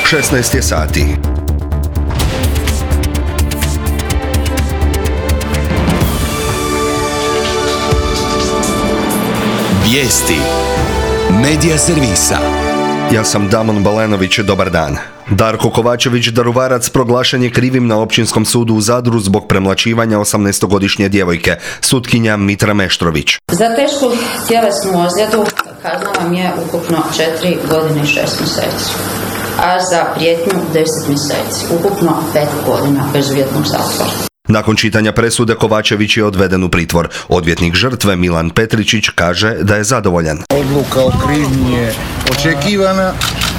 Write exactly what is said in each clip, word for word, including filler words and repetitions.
šesnaest je sati. Vijesti Medija servisa. Ja sam Damon Balenović, dobar dan. Darko Kovačević, Daruvarac, proglašen je krivim na Općinskom sudu u Zadru zbog premlaćivanja osamnaestogodišnje djevojke. Sutkinja Mitra Meštrović. Za tešku tjelesnu ozljedu kazna vam je ukupno četiri godine i šest mjeseci, a za prijetnju deset mjeseci, ukupno pet godina bezuvjetnog zatvora. Nakon čitanja presude Kovačević je odveden u pritvor. Odvjetnik žrtve Milan Petričić kaže da je zadovoljan. Odluka o krivnji je očekivana,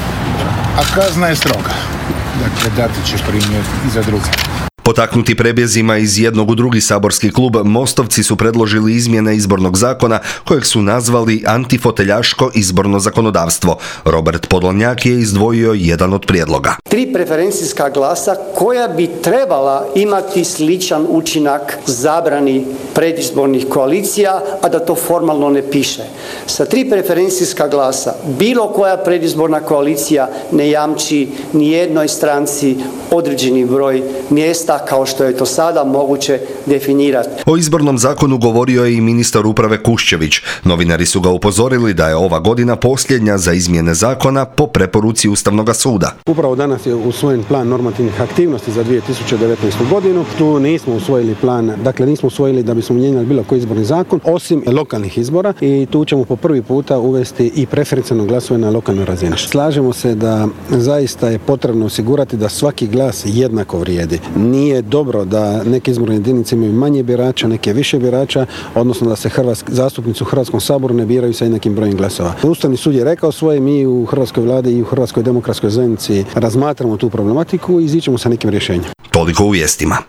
a kazna je stroga. Dakle, dati će primjer i za druge. Potaknuti prebjezima iz jednog u drugi saborski klub, Mostovci su predložili izmjene izbornog zakona kojeg su nazvali antifoteljaško izborno zakonodavstvo. Robert Podolnjak je izdvojio jedan od prijedloga. Tri preferencijska glasa koja bi trebala imati sličan učinak zabrani predizbornih koalicija, a da to formalno ne piše. Sa tri preferencijska glasa bilo koja predizborna koalicija ne jamči ni jednoj stranci određeni broj mjesta kao što je to sada moguće definirati. O izbornom zakonu govorio je i ministar uprave Kuščević. Novinari su ga upozorili da je ova godina posljednja za izmjene zakona po preporuci Ustavnog suda. Upravo danas je usvojen plan normativnih aktivnosti za dvije tisuće devetnaestu godinu. Tu nismo usvojili plan, dakle nismo usvojili da bismo mijenjali bilo koji izborni zakon, osim lokalnih izbora, i tu ćemo po prvi puta uvesti i preferencijalno glasovanje na lokalnoj razini. Slažemo se da zaista je potrebno osigurati da svaki glas jednako vrijedi. Nije dobro da neke izborne jedinice imaju manje birača, neke više birača, odnosno da se hrvatski zastupnici u Hrvatskom saboru ne biraju sa jednakim brojem glasova. Ustavni sud je rekao svoje, mi u Hrvatskoj vladi i u Hrvatskoj demokratskoj zajednici razmatramo tu problematiku i iziđemo sa nekim rješenjem. Toliko u vijestima.